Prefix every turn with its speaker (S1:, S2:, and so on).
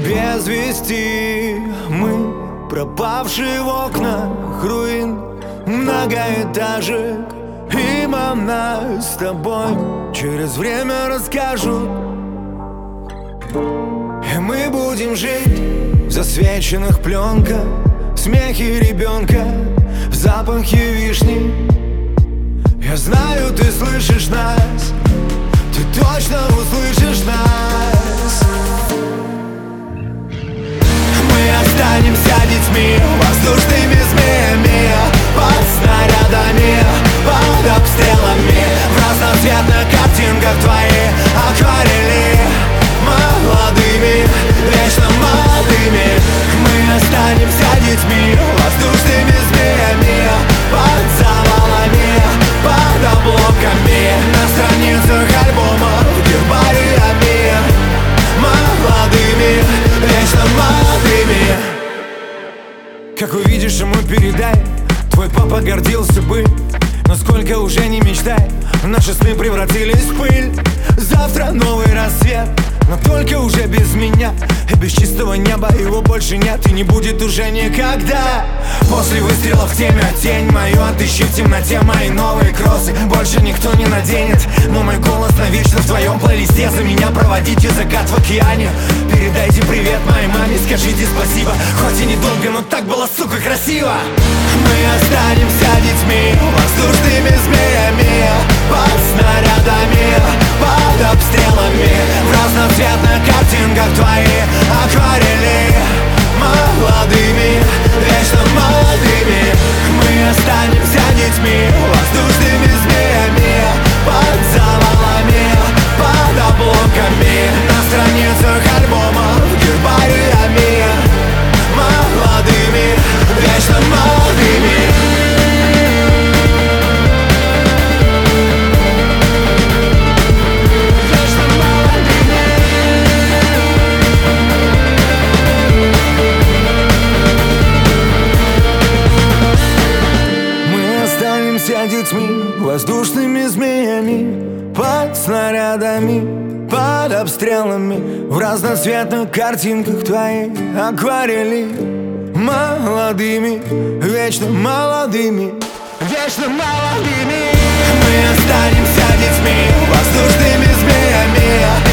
S1: без вести. Мы пропавшие в окнах руин многоэтажек. Им о нас с тобой через время расскажут. И мы будем жить в засвеченных пленках, в смехе ребенка, в запахе вишни. Я знаю, ты слышишь нас, ты точно услышишь нас. Мы останемся детьми, воздушными змеями, под снарядами, под обстрелами, в разноцветных картинках твои акварели. Молодыми, вечно молодыми, мы останемся детьми, воздушными змеями, под завалами, под обломками, на страницах альбомов, гербариями. Молодыми, вечно молодыми. Как увидишь ему передай, твой папа гордился бы. Но сколько уже не мечтай, наши сны превратились в пыль. Завтра новый рассвет, но только уже без меня. И без чистого неба его больше нет и не будет уже никогда. После выстрела в теме тень мою отыщи в темноте мои новые кроссы. Больше никто не наденет, но мой голос навечно в твоем плейлисте. За меня проводите закат в океане. Передайте привет моей маме, скажите спасибо. Хоть и недолго, но так было, сука, красиво. Мы останемся детьми, воздушными змеями, под снарядами, под обстрелами, в разноцветных картинках твои акварели. Молодыми, вечно молодыми, мы останемся детьми, воздушными змеями, под завалами, под обломками, на страницах альбомов, гербариями. Молодыми, вечно молодыми. Детьми, воздушными змеями, под снарядами, под обстрелами, в разноцветных картинках твои акварели. Молодыми, вечно молодыми, вечно молодыми. Мы останемся детьми, воздушными змеями,